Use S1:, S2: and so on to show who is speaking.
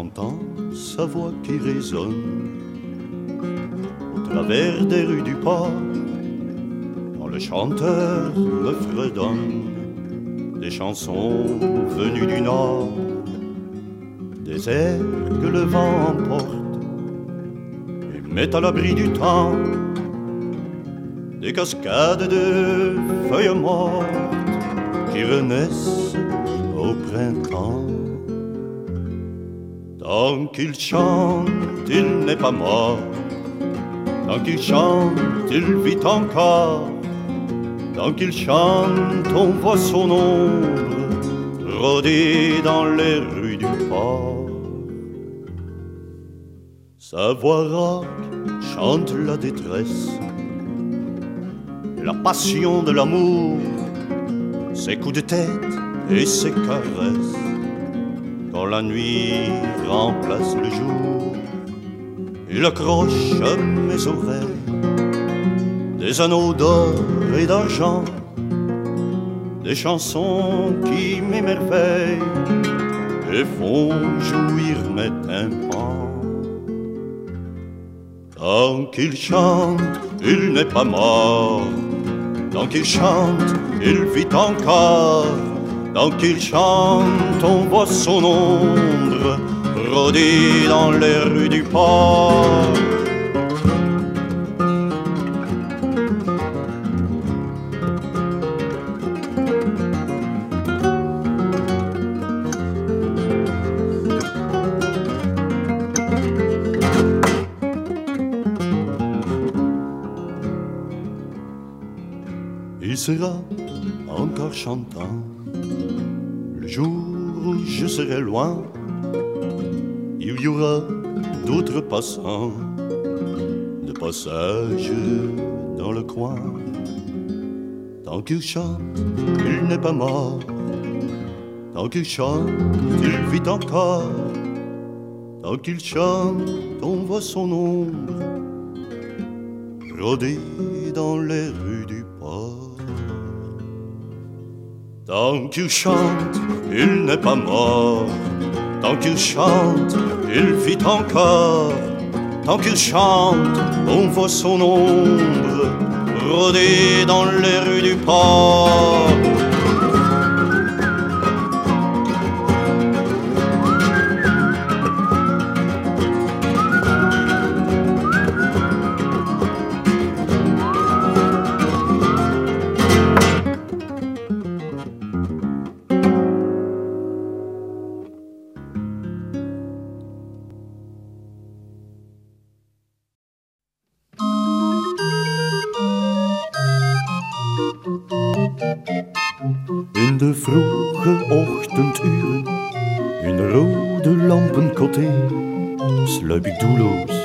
S1: j'entends sa voix qui résonne au travers des rues du port, quand le chanteur me fredonne des chansons venues du nord, des airs que le vent emporte et met à l'abri du temps, des cascades de feuilles mortes qui renaissent au printemps. Tant qu'il chante, il n'est pas mort. Tant qu'il chante, il vit encore. Tant qu'il chante, on voit son ombre rôder dans les rues du port. Sa voix rauque chante la détresse et la passion de l'amour, ses coups de tête et ses caresses. Quand la nuit remplace le jour, il accroche à mes oreilles des anneaux d'or et d'argent, des chansons qui m'émerveillent et font jouir mes tympans. Tant qu'il chante, il n'est pas mort. Tant qu'il chante, il vit encore. Tant qu'il chante, on voit son ombre rôder dans les rues du port. Il sera encore chantant le jour où je serai loin. Il y aura d'autres passants de passage dans le coin. Tant qu'il chante, il n'est pas mort. Tant qu'il chante, il vit encore. Tant qu'il chante, on voit son ombre rôder dans les rues du port. Tant qu'il chante, il n'est pas mort. Tant qu'il chante, il vit encore. Tant qu'il chante, on voit son ombre rôder dans les rues du port.
S2: In de vroege ochtenduren, in rode lampenkottee, sluip ik doelloos